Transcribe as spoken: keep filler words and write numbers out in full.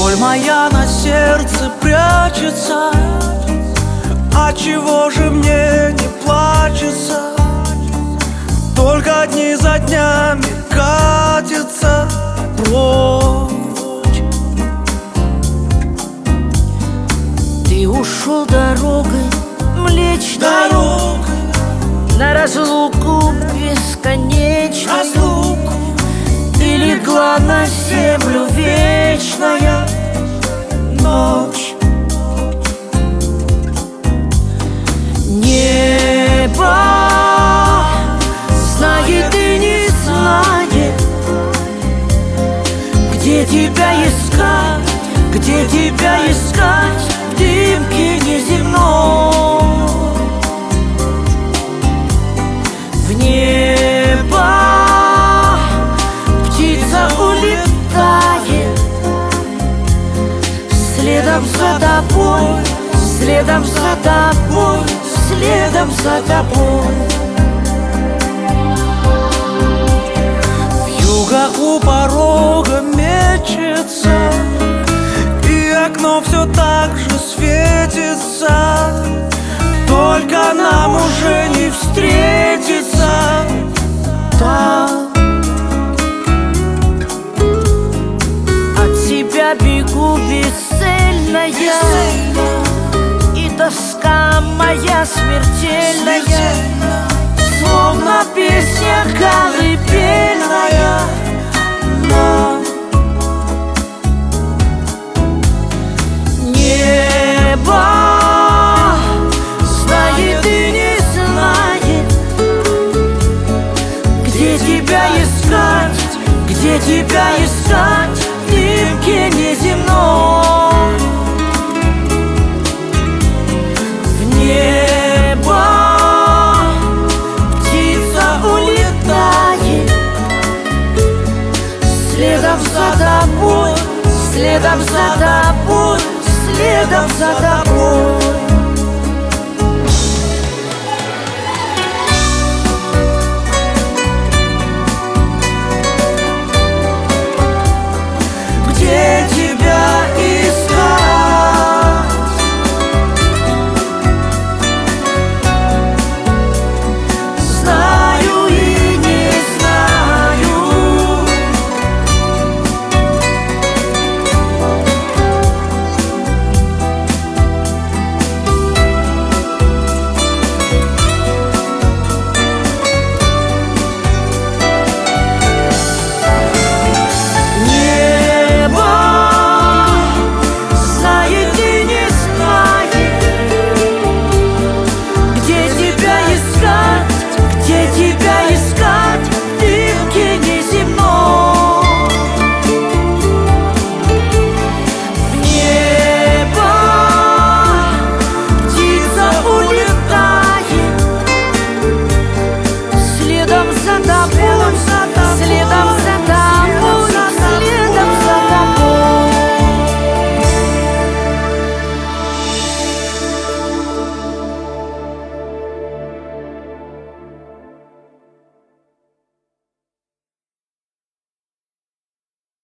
Боль моя на сердце прячется, а чего же мне не плачется? Только дни за днями катятся прочь. Ты ушел дорогой млечной, Дорогой на разлуку бесконечную. разлуку И легла на землю вечная ночь. Небо знает и не знает, где тебя искать, где тебя искать в дымке неземной. В небо птица улетает, следом за тобой, следом за тобой, следом за тобой. Вьюга у порога мечется, и окно все так же светится. Только нам уже не встретиться там. От тебя бегу бесцельная, и тоска моя смертельная, словно песня колыбельная нам. Небо знает и не знает, где тебя искать, где тебя искать в дымке неземной. В небо птица улетает, следом за тобой, следом за тобой, следом за тобой.